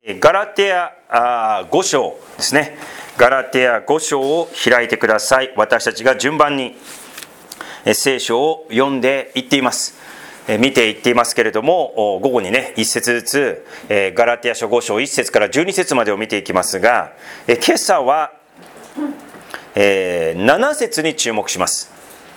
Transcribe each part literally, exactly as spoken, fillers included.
ガラテヤご章ですね。ガラテヤご章を開いてください。私たちが順番に聖書を読んでいっています。見ていっていますけれども、午後にね一節ずつガラテヤ書ご章いち節からじゅうに節までを見ていきますが、今朝はなな節に注目します。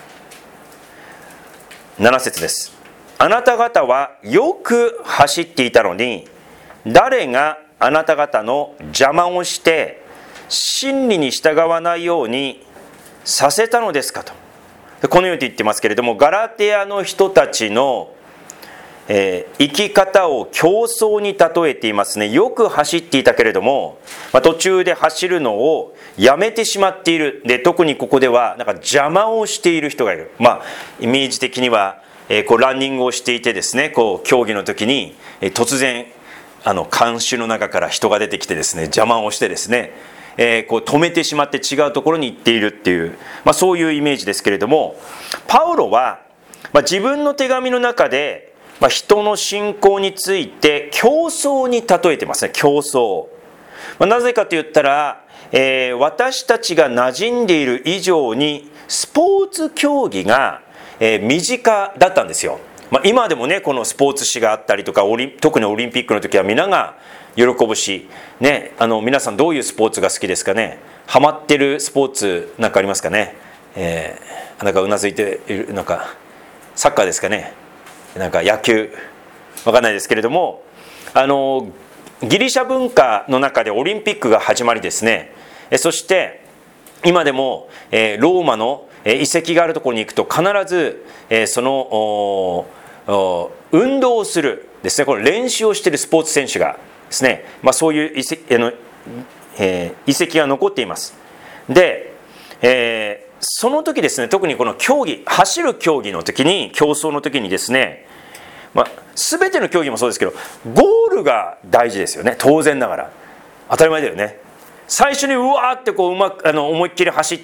なな節です。あなた方はよく走っていたのに、誰があなた方の邪魔をして真理に従わないようにさせたのですかと、このように言ってますけれども、ガラテヤの人たちの、えー、生き方を競争に例えていますね。よく走っていたけれども、まあ、途中で走るのをやめてしまっている。で、特にここではなんか邪魔をしている人がいる。まあイメージ的には、えー、こうランニングをしていてですね、こう競技の時に、えー、突然あの観衆の中から人が出てきてですね、邪魔をしてですね、えー、こう止めてしまって違うところに行っているっていう、まあ、そういうイメージですけれども、パウロは、まあ、自分の手紙の中で、まあ、人の信仰について競争に例えてますね。競争、まあ、なぜかと言ったら、えー、私たちが馴染んでいる以上にスポーツ競技が、えー、身近だったんですよ。まあ、今でもね、このスポーツ紙があったりとか、オリ特にオリンピックの時は皆が喜ぶし、ね、あの皆さんどういうスポーツが好きですかね。ハマってるスポーツなんかありますかね。えー、なんかうなずいている、なんかサッカーですかね、なんか野球、わかんないですけれども、あのギリシャ文化の中でオリンピックが始まりですね、そして今でも、えー、ローマの遺跡があるところに行くと必ず、えー、その運動をするですね、これ練習をしているスポーツ選手がですね、まあ、そういう遺跡、あの、えー、遺跡が残っています。で、えー、その時ですね、特にこの競技、走る競技の時に、競争の時にですね、まあ、全ての競技もそうですけど、ゴールが大事ですよね。当然ながら当たり前だよね。最初にうわーってこううまくあの思いっきり走って、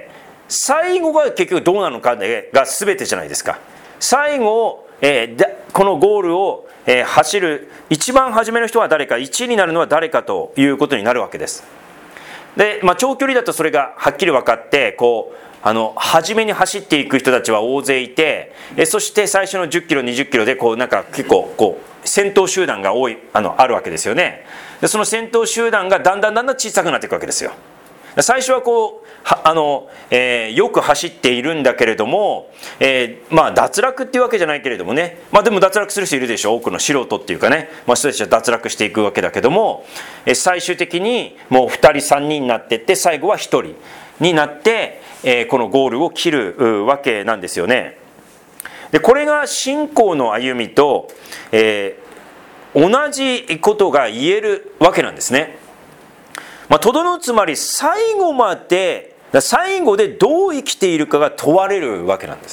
最後が結局どうなのかが全てじゃないですか。最後、えー、このゴールを、えー、走る一番初めの人は誰か、いちいになるのは誰かということになるわけです。で、まあ、長距離だとそれがはっきり分かって、こうあの初めに走っていく人たちは大勢いて、えそして最初のじゅっキロにじゅっキロでこうなんか結構こう先頭集団が多い あのあるわけですよね。でその先頭集団がだんだんだんだん小さくなっていくわけですよ。最初はこうはあの、えー、よく走っているんだけれども、えー、まあ脱落っていうわけじゃないけれどもね、まあでも脱落する人いるでしょ。多くの素人っていうかね、まあ、人たちは脱落していくわけだけども、えー、最終的にもうふたりさんにんになっていって、最後はひとりになって、えー、このゴールを切るわけなんですよね。でこれが信仰の歩みと、えー、同じことが言えるわけなんですね。まあ、とどのつまり最後まで、最後でどう生きているかが問われるわけなんです。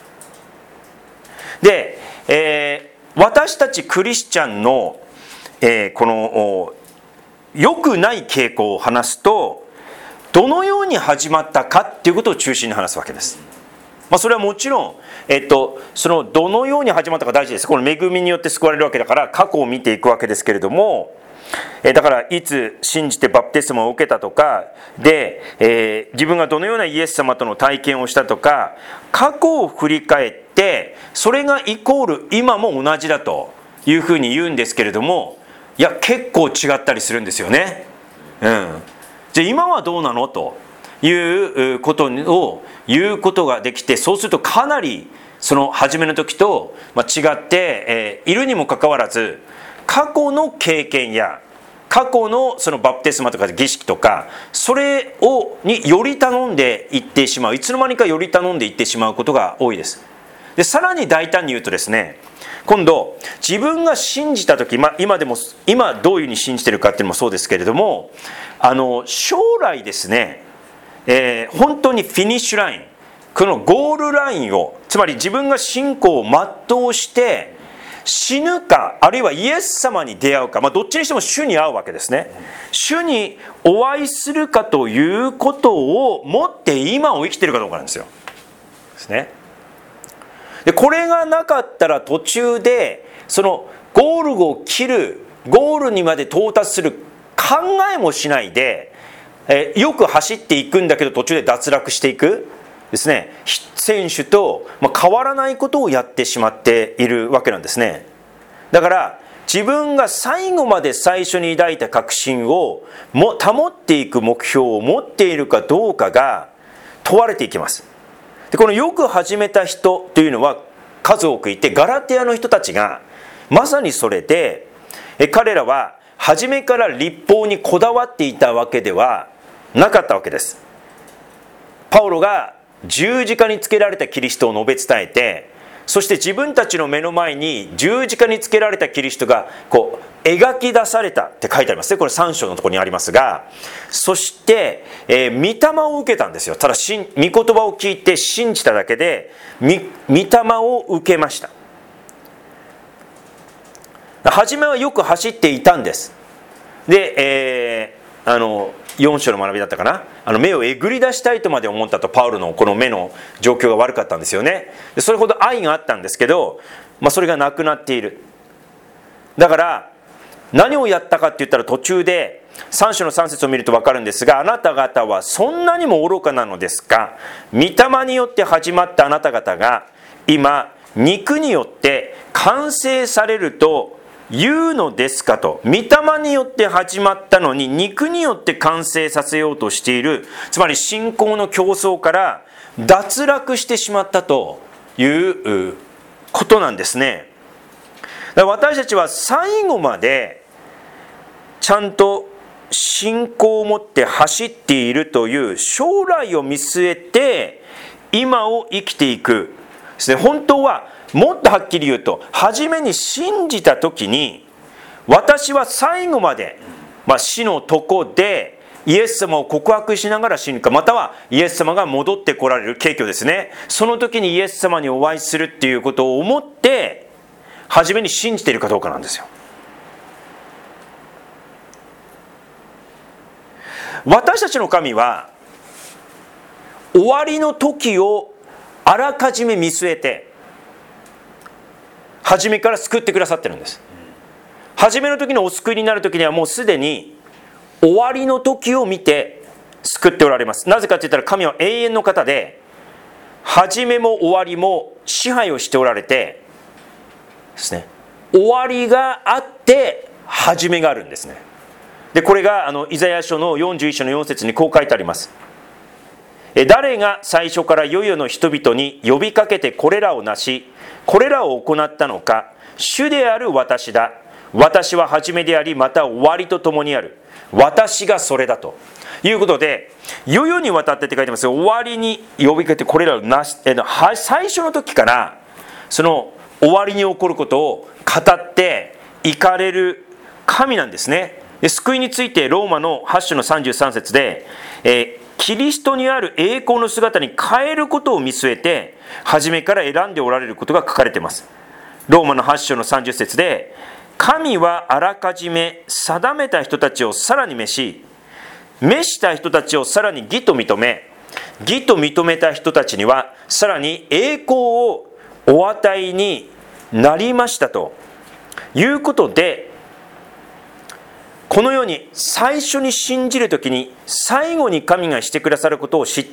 で、えー、私たちクリスチャンの、えー、この良くない傾向を話すと、どのように始まったかっていうことを中心に話すわけです。まあ、それはもちろん、えっと、そのどのように始まったか大事です。この恵みによって救われるわけだから、過去を見ていくわけですけれども、だからいつ信じてバプテスマを受けたとかで、えー、自分がどのようなイエス様との体験をしたとか、過去を振り返ってそれがイコール今も同じだというふうに言うんですけれども、いや結構違ったりするんですよね。うん、じゃあ今はどうなのということを言うことができて、そうするとかなりその初めの時と違って、えー、いるにもかかわらず、過去の経験や過去のそのバプテスマとか儀式とか、それをにより頼んでいってしまう、いつの間にかより頼んでいってしまうことが多いです。でさらに大胆に言うとですね、今度自分が信じた時、まあ、今でも今どういうふうに信じてるかっていうのもそうですけれども、あの将来ですね、えー、本当にフィニッシュライン、このゴールラインを、つまり自分が信仰を全うして死ぬか、あるいはイエス様に出会うか、まあ、どっちにしても主に会うわけですね。主にお会いするかということをもって今を生きているかどうかなんですよ。ですね。でこれがなかったら途中でそのゴールを切るゴールにまで到達する考えもしないで、えー、よく走っていくんだけど途中で脱落していくですね、選手と、まあ、変わらないことをやってしまっているわけなんですね。だから自分が最後まで最初に抱いた確信をも保っていく目標を持っているかどうかが問われていきます。でこのよく始めた人というのは数多くいて、ガラテアの人たちがまさにそれで、え彼らは初めから律法にこだわっていたわけではなかったわけです。パウロが十字架につけられたキリストを述べ伝えて、そして自分たちの目の前に十字架につけられたキリストがこう描き出されたって書いてありますね。これさん章のところにありますが、そして、えー、御霊を受けたんですよ。ただ御言葉を聞いて信じただけで御霊を受けました。初めはよく走っていたんです。で、えー、あのよん章の学びだったかな、あの目をえぐり出したいとまで思ったと、パウロのこの目の状況が悪かったんですよね。でそれほど愛があったんですけど、まあ、それがなくなっている。だから何をやったかって言ったら、途中でさん章のさん節を見ると分かるんですが、あなた方はそんなにも愚かなのですか、御霊によって始まったあなた方が今肉によって完成されると言うのですかと。御霊によって始まったのに肉によって完成させようとしている、つまり信仰の競争から脱落してしまったということなんですね。だから私たちは最後までちゃんと信仰を持って走っているという将来を見据えて今を生きていくですね。本当はもっとはっきり言うと、初めに信じた時に私は最後まで、まあ、死の床でイエス様を告白しながら死ぬか、またはイエス様が戻ってこられる景況ですね、その時にイエス様にお会いするっていうことを思って初めに信じているかどうかなんですよ。私たちの神は終わりの時をあらかじめ見据えて初めから救ってくださってるんです。初めの時のお救いになる時にはもうすでに終わりの時を見て救っておられます。なぜかといったら、神は永遠の方で、初めも終わりも支配をしておられてですね、終わりがあって初めがあるんですね。でこれがあのイザヤ書のよんじゅういち章のよん節にこう書いてあります。誰が最初から世々の人々に呼びかけてこれらをなし、これらを行ったのか、主である私だ。私は初めであり、また終わりとともにある。私がそれだということで、世々にわたってって書いてますが、終わりに呼びかけてこれらをなし、最初の時からその終わりに起こることを語っていかれる神なんですね。で救いについてローマのはち章のさんじゅうさん節で、えーキリストにある栄光の姿に変えることを見据えて初めから選んでおられることが書かれています。ローマのはち章のさんじゅう節で、神はあらかじめ定めた人たちをさらに召し、召した人たちをさらに義と認め、義と認めた人たちにはさらに栄光をお与えになりましたということで、このように最初に信じるときに最後に神がしてくださることを知って、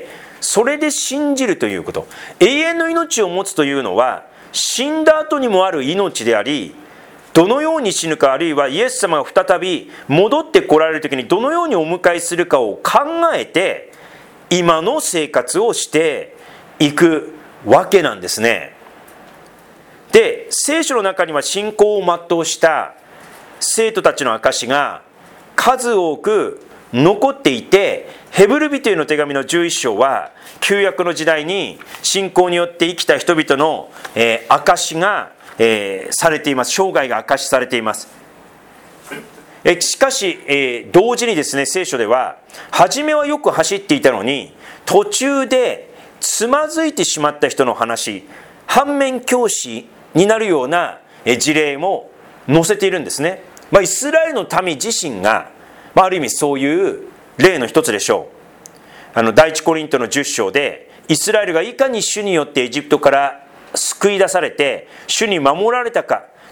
それで信じるということ、永遠の命を持つというのは死んだ後にもある命であり、どのように死ぬか、あるいはイエス様が再び戻ってこられるときにどのようにお迎えするかを考えて今の生活をしていくわけなんですね。で聖書の中には信仰を全うした生徒たちの証が数多く残っていて、ヘブル人への手紙のじゅういち章は旧約の時代に信仰によって生きた人々の、えー、証が、えー、されています。生涯が証しされています。えしかし、えー、同時にですね、聖書では初めはよく走っていたのに途中でつまずいてしまった人の話、反面教師になるような事例も載せているんですね。まあ、イスラエルの民自身が、まあ、ある意味そういう例の一つでしょう。あの第一コリントのじゅっ章で、イスラエルがいかに主によってエジプトから救い出されて主に守られたか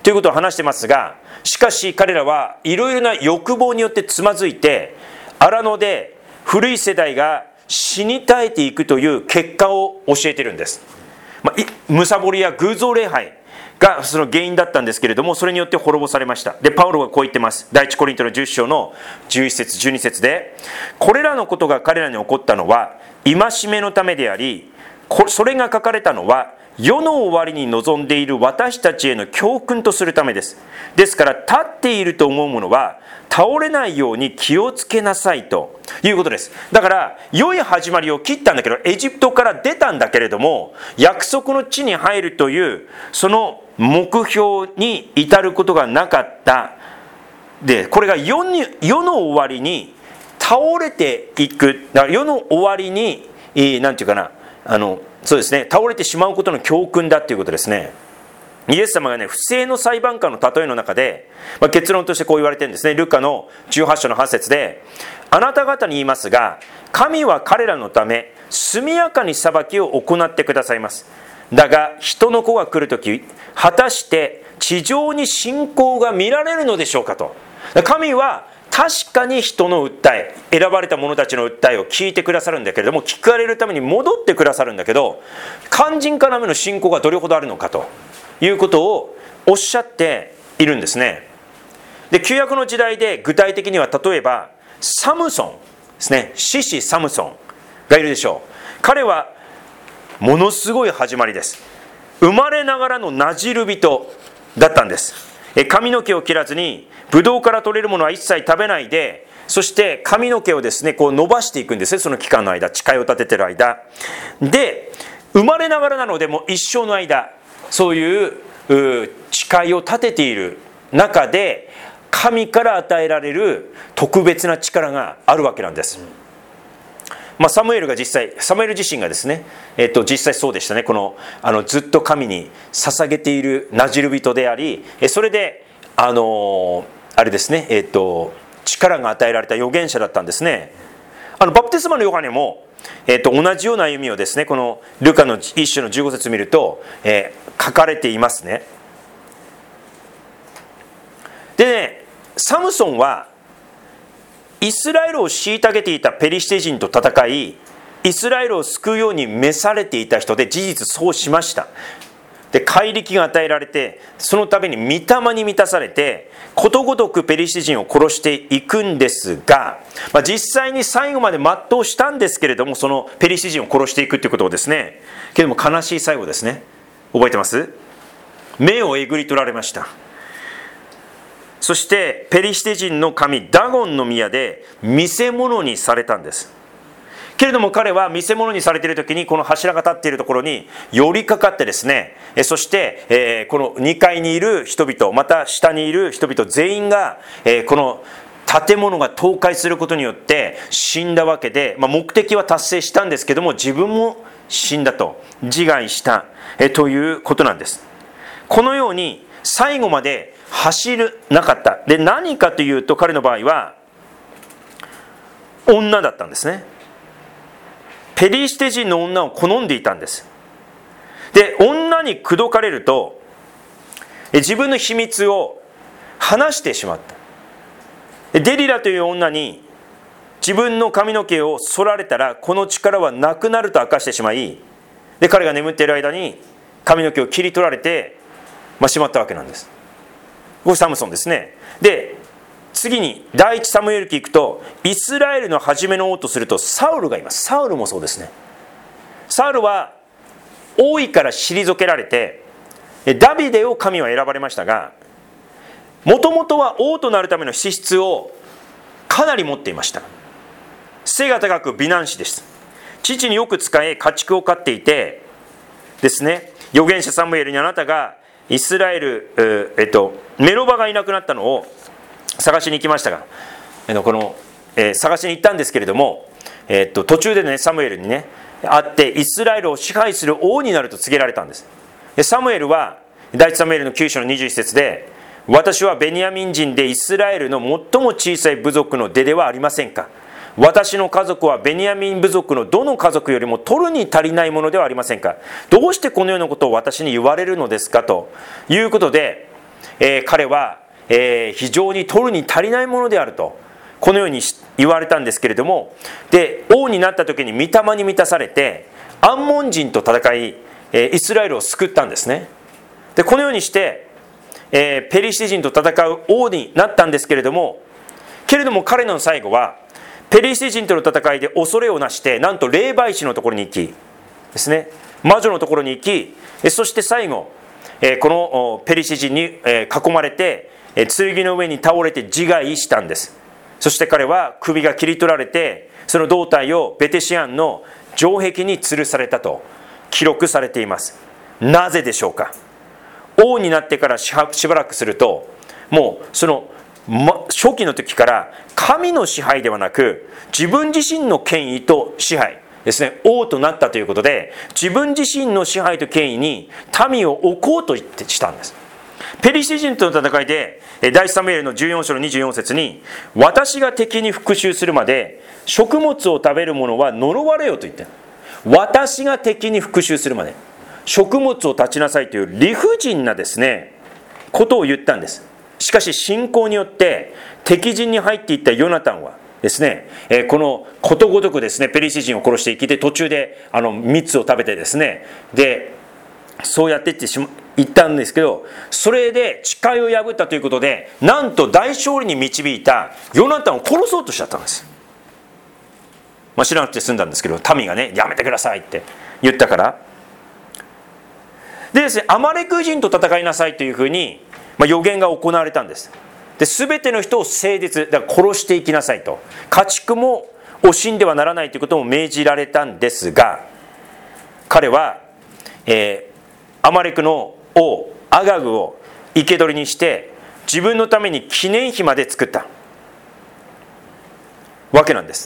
ということを話してますが、しかし彼らはいろいろな欲望によってつまずいて、荒野で古い世代が死に絶えていくという結果を教えてるんです。まあ、むさぼりや偶像礼拝がその原因だったんですけれども、それによって滅ぼされました。で、パウロがこう言ってます。第一コリントのじゅっ章のじゅういち節じゅうに節で、これらのことが彼らに起こったのは戒めのためであり、それが書かれたのは世の終わりに臨んでいる私たちへの教訓とするためです。ですから立っていると思うものは倒れないように気をつけなさいということです。だから良い始まりを切ったんだけど、エジプトから出たんだけれども、約束の地に入るというその目標に至ることがなかった。で、これが世に、世の終わりに倒れていく、だから世の終わりに、えー、なんていうかな、あのそうですね、倒れてしまうことの教訓だということですね。イエス様がね、不正の裁判官の例えの中で、まあ、結論としてこう言われてるんですね。ルカのじゅうはち章のはち節で、あなた方に言いますが、神は彼らのため速やかに裁きを行ってくださいます。だが人の子が来るとき、果たして地上に信仰が見られるのでしょうかと。神は確かに人の訴え、選ばれた者たちの訴えを聞いてくださるんだけれども、聞かれるために戻ってくださるんだけど、肝心からめの信仰がどれほどあるのかということをおっしゃっているんですね。で、旧約の時代で具体的には、例えばサムソンですね、獅子サムソンがいるでしょう。彼はものすごい始まりです。生まれながらのなじる人だったんです。髪の毛を切らずに、ブドウから取れるものは一切食べないで、そして髪の毛をですね、こう伸ばしていくんですね、その期間の間、誓いを立ててる間で、生まれながらなのでもう一生の間、そういう誓いを立てている中で、神から与えられる特別な力があるわけなんです。まあ、サムエルが実際、サムエル自身がですね、えっと、実際そうでしたね。この、あのずっと神に捧げているなじる人であり、それであのあれですね、えっと、力が与えられた預言者だったんですね。あのバプテスマのヨハネも、えっと、同じような歩みをですね、このルカの一章のじゅうご節見ると、えー、書かれていますね。でね、サムソンはイスラエルを虐げていたペリシテ人と戦い、イスラエルを救うように召されていた人で、事実そうしました。で、怪力が与えられて、そのために御霊に満たされて、ことごとくペリシテ人を殺していくんですが、まあ、実際に最後まで全うしたんですけれども、そのペリシテ人を殺していくということをですね、けども悲しい最後ですね。覚えてます？目をえぐり取られました。そしてペリシテ人の神ダゴンの宮で見せ物にされたんです。けれども彼は見せ物にされている時に、この柱が立っているところに寄りかかってですね、そしてえこのにかいにいる人々、また下にいる人々全員がえこの建物が倒壊することによって死んだわけで、まあ、目的は達成したんですけども、自分も死んだと自害したえということなんです。このように最後まで走るなかった。で、何かというと、彼の場合は女だったんですね。ペリシテ人の女を好んでいたんです。で、女に口説かれると自分の秘密を話してしまった。デリラという女に自分の髪の毛を剃られたらこの力はなくなると明かしてしまい、で彼が眠っている間に髪の毛を切り取られて、まあ、しまったわけなんです。これサムソンですね。で、次に第一サムエル記行くと、イスラエルの初めの王とするとサウルがいます。サウルもそうですね。サウルは王位から退けられて、ダビデを神は選ばれましたが、もともとは王となるための資質をかなり持っていました。背が高く美男子です。父によく仕え家畜を飼っていてですね、預言者サムエルに、あなたがイスラエル、えっと、メロバがいなくなったのを探しに行きましたが、この、えー、探しに行ったんですけれども、えっと、途中でね、サムエルにね会ってイスラエルを支配する王になると告げられたんです。でサムエルは第一サムエルのきゅう章のにじゅういち節で、私はベニヤミン人でイスラエルの最も小さい部族の出ではありませんか。私の家族はベニヤミン部族のどの家族よりも取るに足りないものではありませんか。どうしてこのようなことを私に言われるのですかということで、 えー、彼は、えー、非常に取るに足りないものであるとこのように言われたんですけれども、で王になった時に御霊に満たされてアンモン人と戦い、えー、イスラエルを救ったんですね。でこのようにして、えー、ペリシテ人と戦う王になったんですけれども、けれども彼の最後はペリシテ人との戦いで恐れをなして、なんと霊媒師のところに行きですね、魔女のところに行き、そして最後このペリシテ人に囲まれて剣の上に倒れて自害したんです。そして彼は首が切り取られて、その胴体をベテシアンの城壁に吊るされたと記録されています。なぜでしょうか。王になってからしばらくすると、もうその初期の時から神の支配ではなく自分自身の権威と支配ですね、王となったということで、自分自身の支配と権威に民を置こうとしたんです。ペリシテ人との戦いで第一サムエルのじゅうよん章のにじゅうよん節に、私が敵に復讐するまで食物を食べる者は呪われよと言って、私が敵に復讐するまで食物を断ちなさいという理不尽なですねことを言ったんです。しかし信仰によって敵陣に入っていったヨナタンはですね、このことごとくですねペリシテ人を殺していき、で途中であの蜜を食べてですね、でそうやっていってしま言ったんですけど、それで誓いを破ったということで、なんと大勝利に導いたヨナタンを殺そうとしちゃったんです。まあ、知らなくて済んだんですけど、民がねやめてくださいって言ったから。でですね、アマレク人と戦いなさいというふうに、まあ、予言が行われたんです。で全ての人を誠実だから殺していきなさいと、家畜も惜しんではならないということも命じられたんですが、彼は、えー、アマレクの王アガグを生け捕りにして自分のために記念碑まで作ったわけなんです。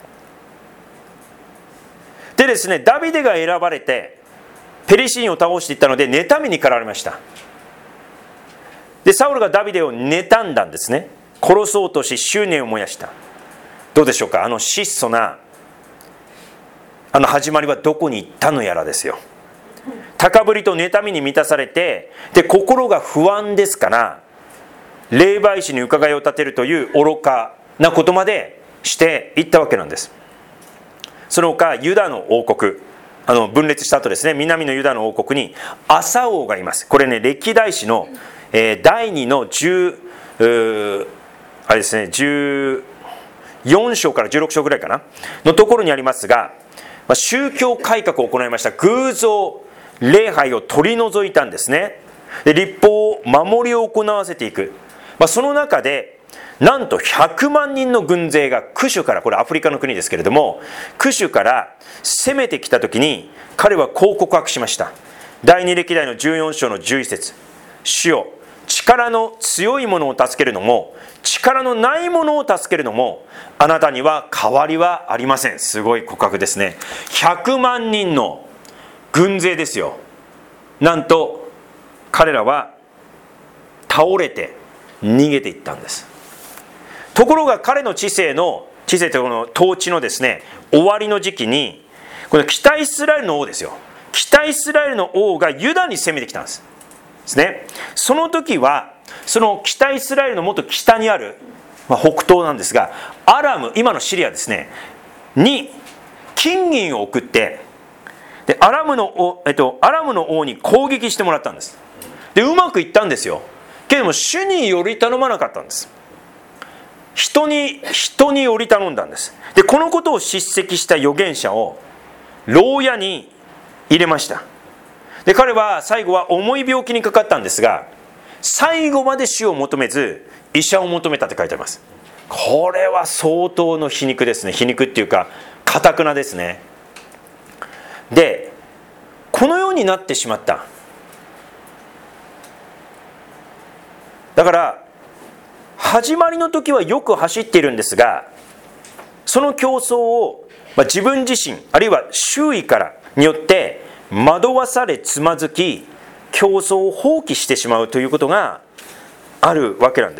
でですね、ダビデが選ばれてペリシテ人を倒していったので妬みに駆られました。でサウルがダビデを妬んだんですね。殺そうとし執念を燃やした。どうでしょうか。あの質素なあの始まりはどこに行ったのやらですよ。高ぶりと妬みに満たされて、で心が不安ですから霊媒師に伺いを立てるという愚かなことまでしていったわけなんです。その他ユダの王国、あの分裂した後ですね、南のユダの王国にアサ王がいます。これね、歴代史の、えー、だいにのじゅうあれですねじゅうよん章からじゅうろく章ぐらいかなのところにありますが、まあ、宗教改革を行いました。偶像礼拝を取り除いたんですね。で律法を守りを行わせていく、まあ、その中でなんとひゃくまん人の軍勢がクシュから、これアフリカの国ですけれども、クシュから攻めてきた時に彼はこう告白しました。第二歴代のじゅうよん章のじゅういち節、主よ、力の強い者を助けるのも力のない者を助けるのもあなたには変わりはありません。すごい告白ですね。ひゃくまん人の軍勢ですよ。なんと彼らは倒れて逃げていったんです。ところが彼の治世の治世というこの統治のですね終わりの時期に、この北イスラエルの王ですよ、北イスラエルの王がユダに攻めてきたんですですね。その時はその北イスラエルのもっと北にある、まあ、北東なんですが、アラム、今のシリアですねに金銀を送って、でアラムの、えっと、アラムの王に攻撃してもらったんです。でうまくいったんですよ。けれども主により頼まなかったんです。人に人により頼んだんです。でこのことを叱責した預言者を牢屋に入れました。で彼は最後は重い病気にかかったんですが、最後まで死を求めず医者を求めたって書いてあります。これは相当の皮肉ですね。皮肉っていうか堅くなですね。でこのようになってしまった。だから始まりの時はよく走っているんですが、その競争を、まあ、自分自身あるいは周囲からによって惑わされつまずき、競争を放棄してしまうということがあるわけなんです。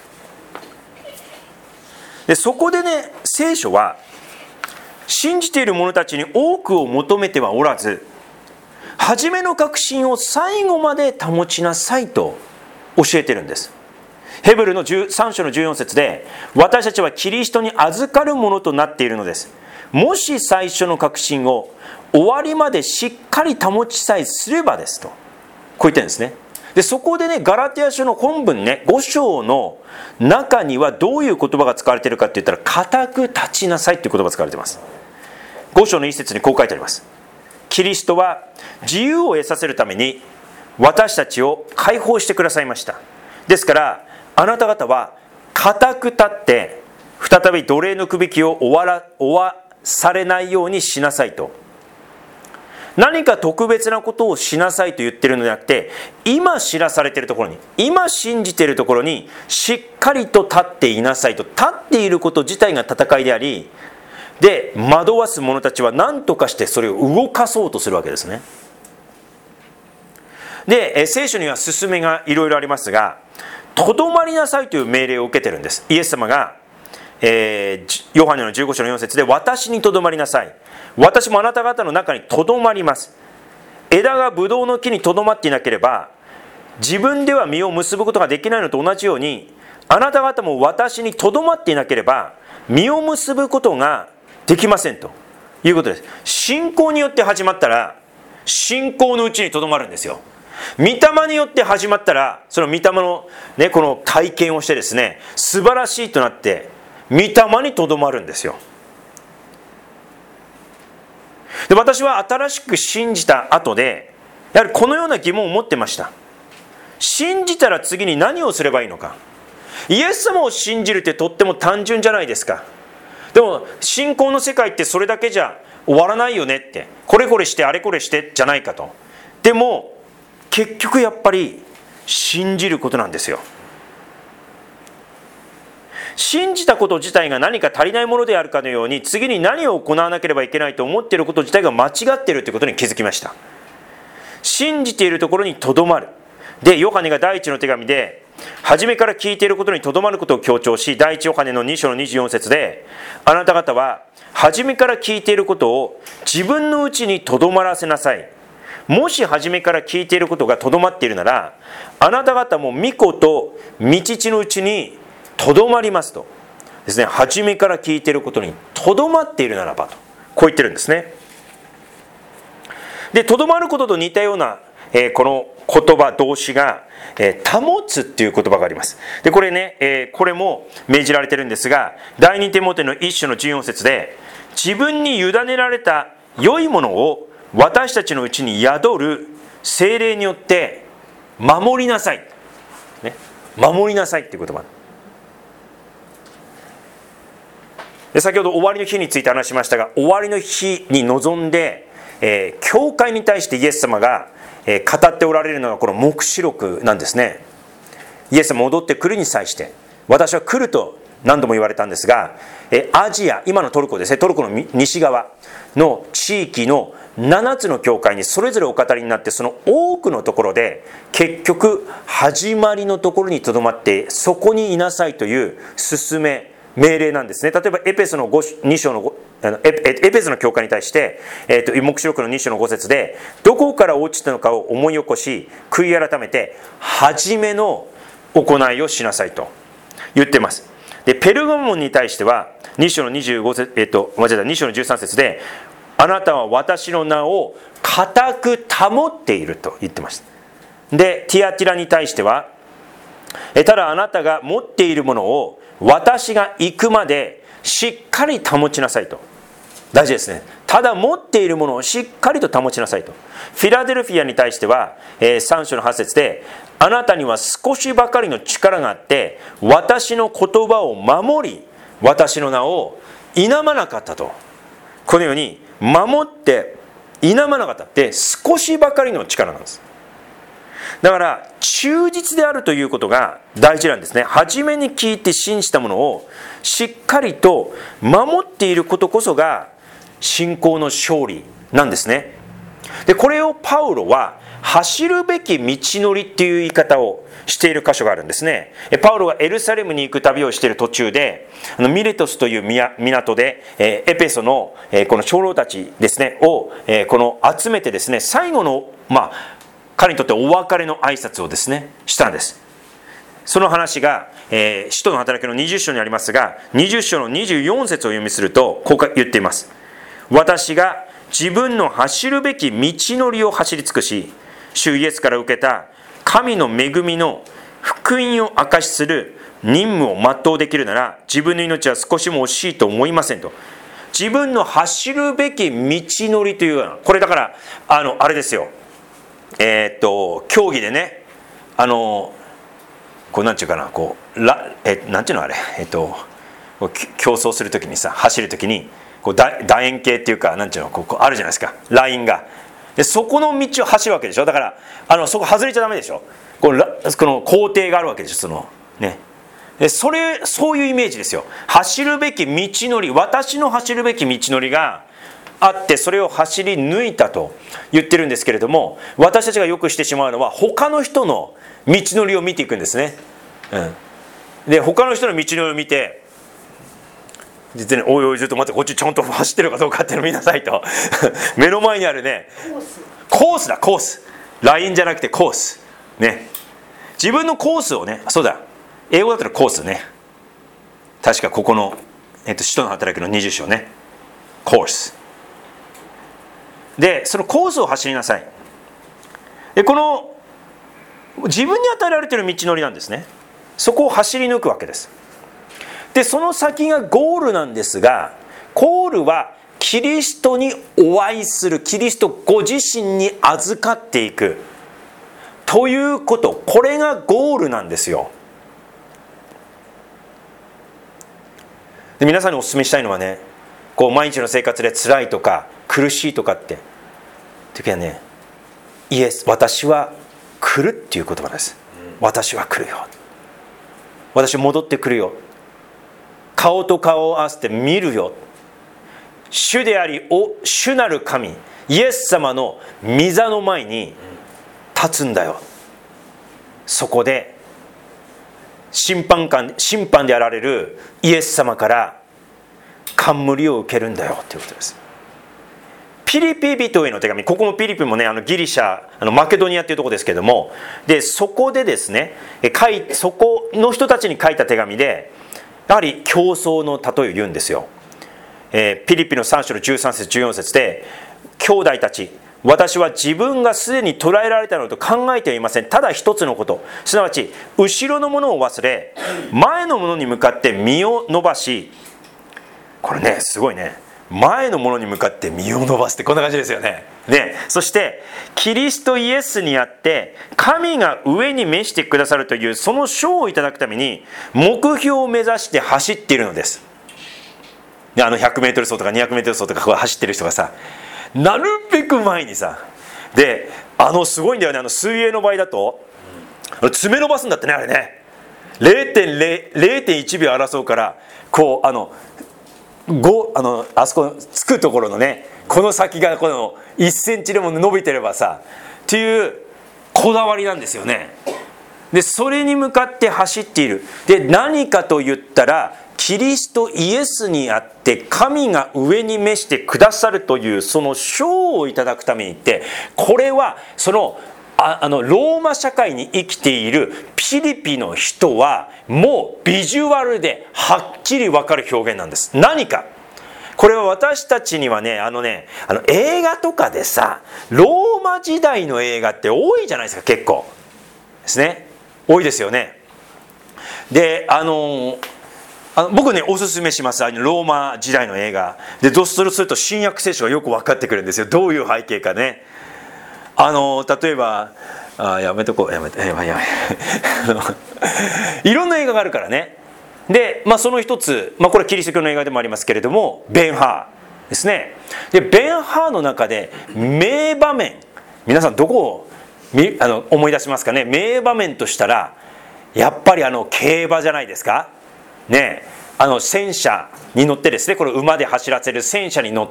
でそこでね、聖書は信じている者たちに多くを求めてはおらず、初めの確信を最後まで保ちなさいと教えてるんです。ヘブルのさん章のじゅうよん節で、私たちはキリストに預かるものとなっているのです。もし最初の確信を終わりまでしっかり保ちさえすればですと、こう言ってるんですね。でそこでね、ガラテヤ書の本文ね、ご章の中にはどういう言葉が使われているかって言ったら、固く立ちなさいっていう言葉が使われています。ご章の一節にこう書いてあります。キリストは自由を得させるために私たちを解放してくださいました。ですからあなた方は固く立って再び奴隷のくびきを終わら終わされないようにしなさいと。何か特別なことをしなさいと言ってるのではなくて、今知らされているところに、今信じているところにしっかりと立っていなさいと。立っていること自体が戦いであり、で惑わす者たちは何とかしてそれを動かそうとするわけですね。で聖書には勧めがいろいろありますが、とどまりなさいという命令を受けてるんです。イエス様が、えー、ヨハネのじゅうご章のよん節で、私にとどまりなさい、私もあなた方の中にとどまります。枝がブドウの木にとどまっていなければ自分では実を結ぶことができないのと同じように、あなた方も私にとどまっていなければ実を結ぶことができませんということです。信仰によって始まったら信仰のうちにとどまるんですよ。御霊によって始まったら、その御霊の、ね、この体験をしてですね、素晴らしいとなって御霊にとどまるんですよ。で私は新しく信じた後で、やはりこのような疑問を持ってました。信じたら次に何をすればいいのか。イエス様を信じるってとっても単純じゃないですか。でも信仰の世界ってそれだけじゃ終わらないよねって、これこれしてあれこれしてじゃないかと。でも結局やっぱり信じることなんですよ。信じたこと自体が何か足りないものであるかのように、次に何を行わなければいけないと思っていること自体が間違っているということに気づきました。信じているところにとどまる。でヨハネが第一の手紙で初めから聞いていることにとどまることを強調し、第一ヨハネのに章のにじゅうよん節で、あなた方は初めから聞いていることを自分のうちにとどまらせなさい。もし初めから聞いていることがとどまっているなら、あなた方も御子と御父のうちにとどまりますとですね。初めから聞いていることにとどまっているならばと、こう言ってるんですね。でとどまることと似たような、えー、この言葉動詞が、えー、保つっていう言葉があります。でこれね、えー、これも命じられてるんですが、第二テモテの一章のじゅうよん節で、自分に委ねられた良いものを私たちのうちに宿る聖霊によって守りなさい、ね、守りなさいっていう言葉で、先ほど終わりの日について話しましたが、終わりの日に臨んで、えー、教会に対してイエス様が、えー、語っておられるのがこの黙示録なんですね。イエス様戻ってくるに際して、私は来ると何度も言われたんですが、えー、アジア、今のトルコですね、トルコの西側の地域のななつの教会にそれぞれお語りになって、その多くのところで結局始まりのところにとどまってそこにいなさいという勧め命令なんですね。例えばエペソのに章のエペソの教会に対して、えー、と黙示録のに章のご節で、どこから落ちたのかを思い起こし悔い改めて初めの行いをしなさいと言っています。でペルガモンに対してはに章のにじゅうご節、えー、と間違えたに章のじゅうさん節で、あなたは私の名を固く保っていると言ってました。でティアティラに対しては、ただあなたが持っているものを私が行くまでしっかり保ちなさいと。大事ですね。ただ持っているものをしっかりと保ちなさいと。フィラデルフィアに対してはさん章のはち節で、あなたには少しばかりの力があって私の言葉を守り私の名を否まなかったと。このように守って否まなかったって少しばかりの力なんです。だから忠実であるということが大事なんですね。初めに聞いて信じたものをしっかりと守っていることこそが信仰の勝利なんですね。でこれをパウロは走るべき道のりっていう言い方をしている箇所があるんですね。パウロがエルサレムに行く旅をしている途中で、ミレトスという港でエペソのこの長老たちですねをこの集めてですね、最後のまあ彼にとってお別れの挨拶をですねしたんです。 その話が、えー、使徒の働きのにじゅっ章にありますが、にじゅっ章のにじゅうよん節を読みするとこう言っています。私が自分の走るべき道のりを走り尽くし、主イエスから受けた神の恵みの福音を証しする任務を全うできるなら、自分の命は少しも惜しいと思いませんと。自分の走るべき道のりというような、これだからあのあれですよ、えー、っと競技でね、あのこうなんていうかな、こうラえなんていうのあれ、えー、っと競争するときにさ、走るときにこう楕円形っていうか、なんていうの、こうこうあるじゃないですか、ラインが。でそこの道を走るわけでしょ。だからあのそこ外れちゃダメでしょ。こうこの工程があるわけでしょ、そのね。でそれそういうイメージですよ。走るべき道のり、私の走るべき道のりがあって、それを走り抜いたと言ってるんですけれども、私たちがよくしてしまうのは他の人の道のりを見ていくんですね。うん、で他の人の道のりを見て、実においおいちょっと待って、こっちちゃんと走ってるかどうかっていうのを見なさいと目の前にあるね、コースコースだコースラインじゃなくてコースね。自分のコースをね、そうだ、英語だったらコースね、確かここの、えっと、使徒の働きのにじゅっ章ね、コースで、そのコースを走りなさい。でこの自分に与えられている道のりなんですね。そこを走り抜くわけです。でその先がゴールなんですが、ゴールはキリストにお会いする、キリストご自身に預かっていくということ、これがゴールなんですよ。で皆さんにお勧めしたいのはね、こう毎日の生活で辛いとか苦しいとかって時はね、イエス、私は来るっていう言葉です。私は来るよ、私戻ってくるよ、顔と顔を合わせて見るよ、主でありお主なる神イエス様の御座の前に立つんだよ。そこで審判官、審判であられるイエス様から冠を受けるんだよということです。ピリピ人への手紙、ここもピリピもね、あのギリシャ、あのマケドニアっていうところですけども、でそこでですね、書いそこの人たちに書いた手紙で、やはり競争の例えを言うんですよ。えー、ピリピのさん章のじゅうさん節じゅうよん節で、兄弟たち、私は自分がすでに捉えられたのと考えてはいません。ただ一つのこと、すなわち後ろのものを忘れ、前のものに向かって身を伸ばし、これねすごいね、前のものに向かって身を伸ばすってこんな感じですよね。ね、そしてキリストイエスにあって神が上に召してくださるというその賞をいただくために目標を目指して走っているのです。であのひゃくメートル走とかにひゃくメートル走とかこう走ってる人がさ、なるべく前にさ、であのすごいんだよね、あの水泳の場合だと爪伸ばすんだってね、あれね れいてんれいいち 秒争うから、こうあのごあのあそこつくところのね、この先がこのいっセンチでも伸びてればさっていうこだわりなんですよね。でそれに向かって走っている。で何かと言ったら、キリストイエスにあって神が上に召してくださるというその賞をいただくためにって、これはそのああのローマ社会に生きているピリピの人はもうビジュアルではっきり分かる表現なんです。何かこれは私たちにはね、あのねあの映画とかでさ、ローマ時代の映画って多いじゃないですか、結構ですね、多いですよね。であのあの僕ねおすすめします、あのローマ時代の映画で。どうすると新約聖書がよく分かってくるんですよ、どういう背景かね。あの例えばあやめとこうやめてやめやめいろんな映画があるからね。で、まあ、その一つ、まあ、これキリスト教の映画でもありますけれども、ベンハーですね。でベンハーの中で名場面、皆さんどこをあの思い出しますかね。名場面としたらやっぱりあの競馬じゃないですかね。あの戦車に乗ってですね、これ馬で走らせる戦車に乗って、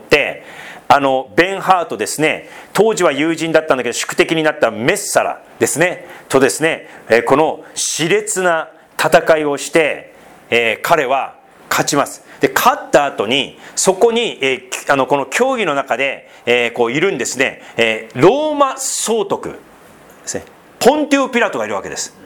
あのベンハーとですね、当時は友人だったんだけど宿敵になったメッサラですねとですね、この熾烈な戦いをして、えー、彼は勝ちます。で勝った後にそこに、えー、あのこの競技の中で、えー、こういるんですね、えー、ローマ総督ですね、ポンティオ・ピラトがいるわけです。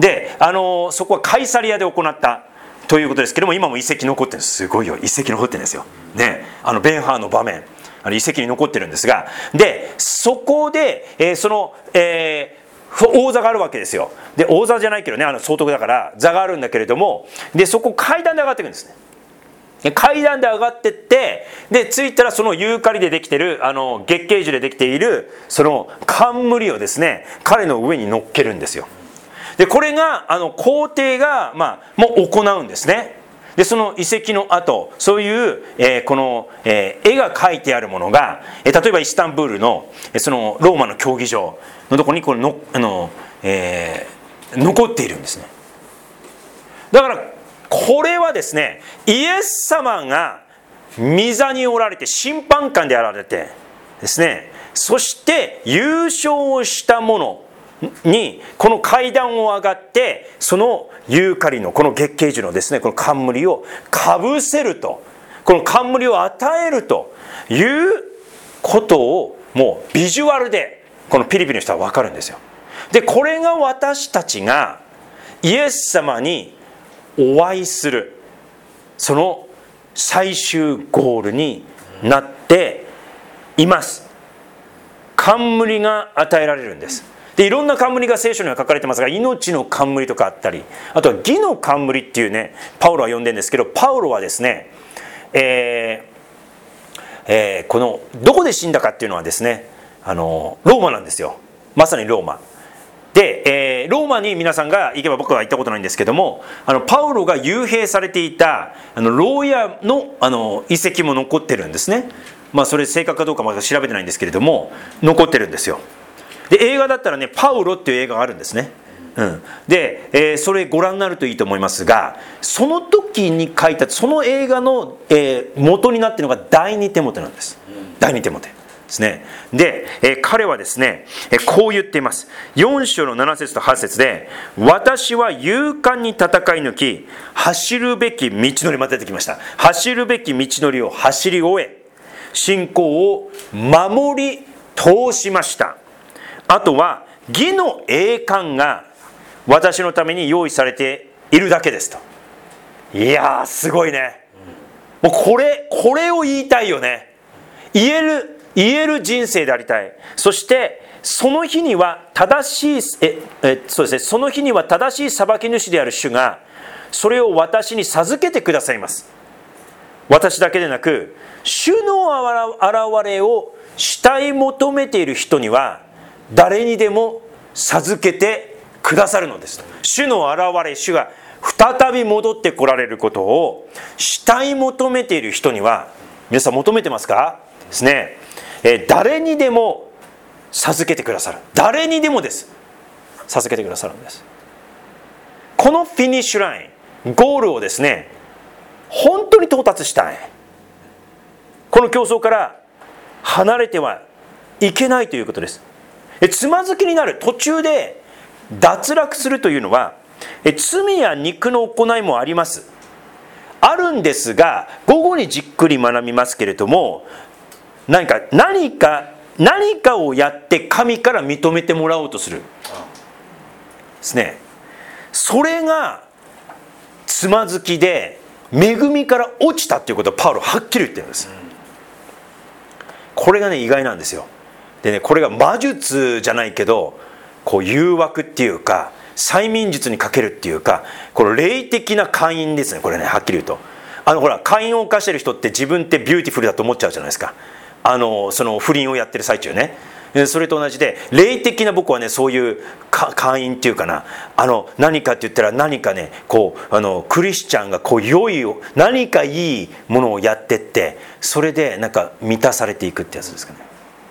で、あのそこはカイサリアで行ったということですけども、今も遺跡残ってるんです。すごいよ、遺跡残ってるんですよ、ね、あのベンハーの場面、あの遺跡に残ってるんですが、でそこで、えー、その、えー、王座があるわけですよ。で王座じゃないけどね、あの総督だから座があるんだけれども、でそこ階段で上がっていくんですね。階段で上がってって、で着いたらそのユーカリでできてる、あの月桂樹でできているその冠をですね、彼の上に乗っけるんですよ。でこれがあの皇帝が、まあ、もう行うんですね。でその遺跡の後、そういう、えー、この、えー、絵が描いてあるものが、えー、例えばイスタンブールのそのローマの競技場のところにこれのあの、えー、残っているんですね。だからこれはですね、イエス様が御座におられて審判官であられてですね、そして優勝をした者にこの階段を上がって、そのユーカリのこの月桂樹のですね、この冠をかぶせると、この冠を与えるということをもうビジュアルでこのピリピの人は分かるんですよ。でこれが私たちがイエス様にお会いするその最終ゴールになっています。冠が与えられるんです。でいろんな冠が聖書には書かれてますが、命の冠とかあったり、あとは義の冠っていうね、パウロは呼んでるんですけど、パウロはですね、えーえー、このどこで死んだかっていうのはですね、あのローマなんですよ。まさにローマで、えー、ローマに皆さんが行けば、僕は行ったことないんですけども、あのパウロが幽閉されていたあの牢屋 の, あの遺跡も残ってるんですね。まあそれ正確かどうかまだ調べてないんですけれども、残ってるんですよ。で映画だったらね、パウロっていう映画があるんですね、うん、で、えー、それご覧になるといいと思いますが、その時に書いたその映画の、えー、元になっているのが第二テモテなんです。第二テモテですね。で、えー、彼はですね、えー、こう言っています。よん章のなな節とはち節で、私は勇敢に戦い抜き、走るべき道のり、また出てきました。走るべき道のりを走り終え、信仰を守り通しました。あとは義の栄冠が私のために用意されているだけですと。いやーすごいね。もうこれこれを言いたいよね。言える言える人生でありたい。そしてその日には正しいええそうですねその日には正しい裁き主である主がそれを私に授けてくださいます。私だけでなく主の現れを慕い求めている人には誰にでも授けてくださるのです。主の現れ、主が再び戻ってこられることを慕い求めている人には、皆さん求めてますかですね、えー、誰にでも授けてくださる。誰にでもです授けてくださるんです。このフィニッシュライン、ゴールをですね、本当に到達したい、この競争から離れてはいけないということです。つまずきになる、途中で脱落するというのは罪や肉の行いもありますあるんですが、午後にじっくり学びますけれども、何か何か何かをやって神から認めてもらおうとするですね。それがつまずきで恵みから落ちたということをパウロはっきり言ってるんです。これがね意外なんですよ。でね、これが魔術じゃないけど、こう誘惑っていうか催眠術にかけるっていうか、この霊的な姦淫ですね。これねはっきり言うと、あのほら姦淫を犯してる人って自分ってビューティフルだと思っちゃうじゃないですか。あのその不倫をやってる最中ね。それと同じで、霊的な僕はねそういう姦淫っていうかな、あの何かって言ったら何かね、こうあのクリスチャンがこう良い何かいいものをやってって、それでなんか満たされていくってやつですかね。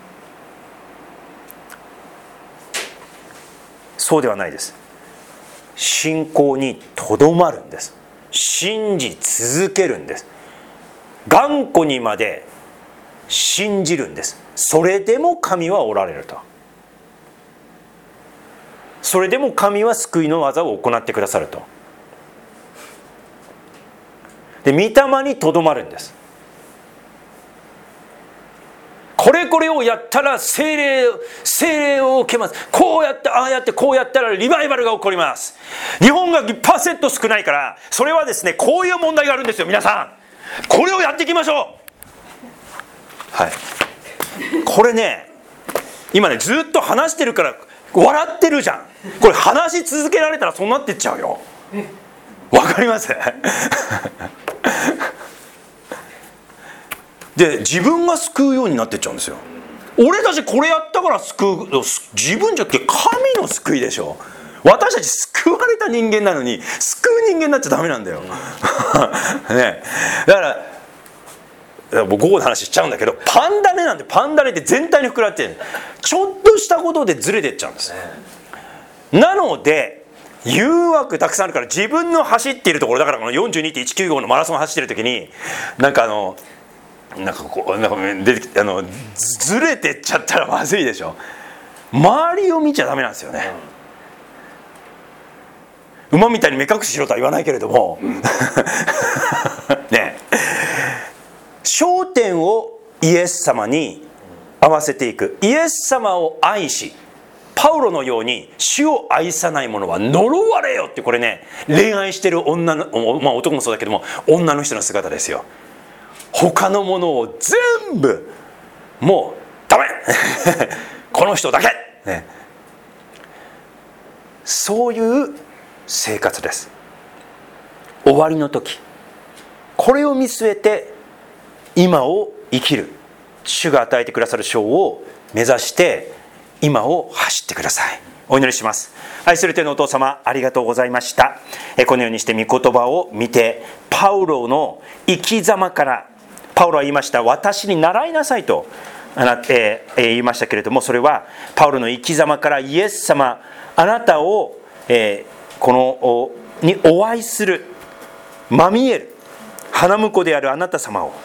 そうではないです。信仰にとどまるんです。信じ続けるんです。頑固にまで信じるんです。それでも神はおられると。それでも神は救いの技を行ってくださると。で、御霊にとどまるんです。これこれをやったら聖霊聖霊を受けます。こうやってああやってこうやったらリバイバルが起こります。日本が いちパーセント 少ないから、それはですね、こういう問題があるんですよ。皆さんこれをやっていきましょう。はい、これね、今ねずっと話してるから笑ってるじゃん。これ話し続けられたらそうなってっちゃうよ。わかりますで、自分が救うようになってっちゃうんですよ。俺たちこれやったから救う、自分じゃなくて神の救いでしょ。私たち救われた人間なのに救う人間になっちゃダメなんだよ、ね、だからもう午後の話しちゃうんだけど、パンダネなんてパンダネって全体に膨らってる。ちょっとしたことでずれてっちゃうんです。なので誘惑たくさんあるから、自分の走っているところだから、この よんじゅうにてんいちきゅうご のマラソン走ってる時になんかあのなんかこうなんか出てきてあの ず, ずれてっちゃったらまずいでしょ。周りを見ちゃダメなんですよね。馬みたいに目隠ししろとは言わないけれどもね、焦点をイエス様に合わせていく。イエス様を愛し、パウロのように主を愛さない者は呪われよって、これね、恋愛してる女の、まあ、男もそうだけども女の人の姿ですよ。他のものを全部もうダメこの人だけ、ね、そういう生活です。終わりの時、これを見据えて今を生きる、主が与えてくださる賞を目指して今を走ってください。お祈りします。愛する天のお父様、ありがとうございました。このようにして御言葉を見て、パウロの生き様から、パウロは言いました、私に習いなさいとあな、えー、言いましたけれども、それはパウロの生き様からイエス様、あなたを、えー、このにお会いする、マミエル、花婿であるあなた様を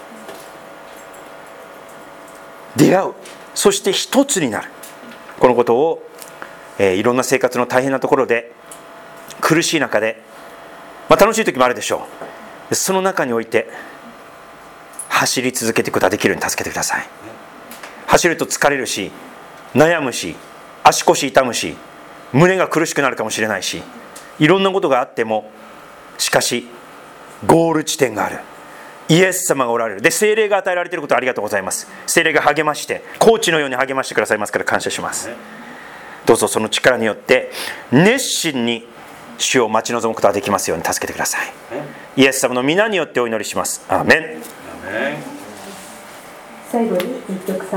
出会う、そして一つになる、このことを、えー、いろんな生活の大変なところで、苦しい中で、まあ、楽しい時もあるでしょう。その中において走り続けていくことができるように助けてください。走ると疲れるし、悩むし、足腰痛むし、胸が苦しくなるかもしれないし、いろんなことがあっても、しかしゴール地点がある。イエス様がおられる。で、聖霊が与えられていることをありがとうございます。聖霊が励まして、コーチのように励ましてくださいますから感謝します。どうぞその力によって熱心に主を待ち望むことができますように助けてください。イエス様の皆によってお祈りします。アーメン。 最後に一曲